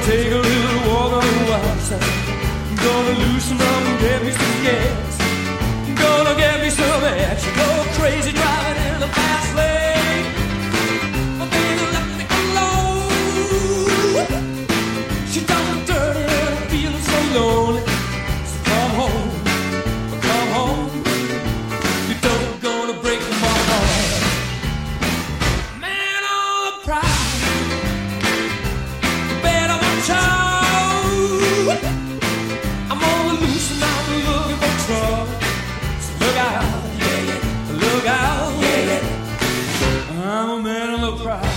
take a little walk on the wild side. Gonna loosen up and get me some gas. Gonna get me some action. Go crazy driving in the fast lane. Oh, baby, let me alone. She done me dirty and I'm feeling so lonely. So come home, come home. You don't gonna break my heart. Man on the prowl. Better watch out. I'm on the loose and I'm looking for trouble. So look out, yeah, yeah. Look out, yeah, yeah. I'm a man on the prowl.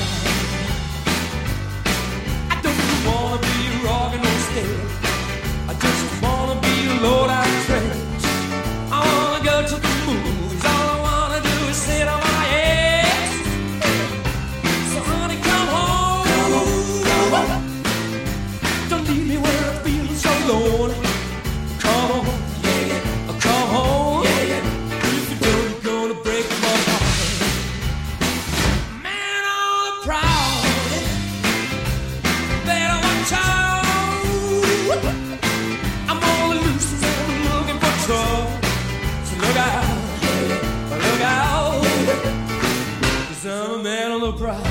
I don't wanna be rockin' on stage. I just wanna be low-down trash. I wanna go to the movies. All I wanna do is sit on my ass. So honey, come home. Come home, come home. Don't leave me where I'm feeling so lonely. Come on, yeah, yeah. Come home, yeah, yeah. If you don't, you're gonna break my heart. Man on the prowl. Better watch out. I'm on the loose and I'm looking for trouble. So look out, yeah, yeah. Look out, yeah, yeah. 'Cause I'm a man on the prowl.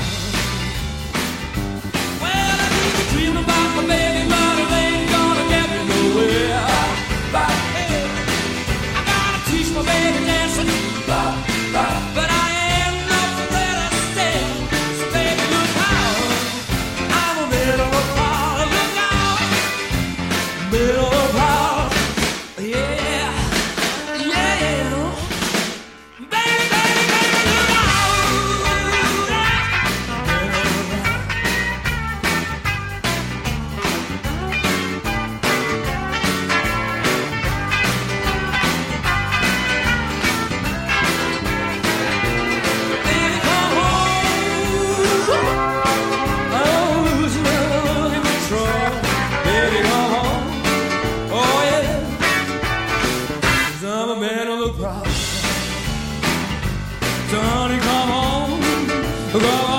Well, I keep dreaming about my baby, but it ain't gonna get me nowhere. Hey, I gotta teach my baby dancing, but I ain't nothing better still. So baby, look out. I'm a man on the prowl. Look out. Man on the prowl. Yeah, yeah. Baby, baby, baby, look out. Baby, come home. I'm losing and I'm looking for trouble. Baby, come home. Oh, yeah. 'Cause I'm a man on the prowl. Johnny, come home. Come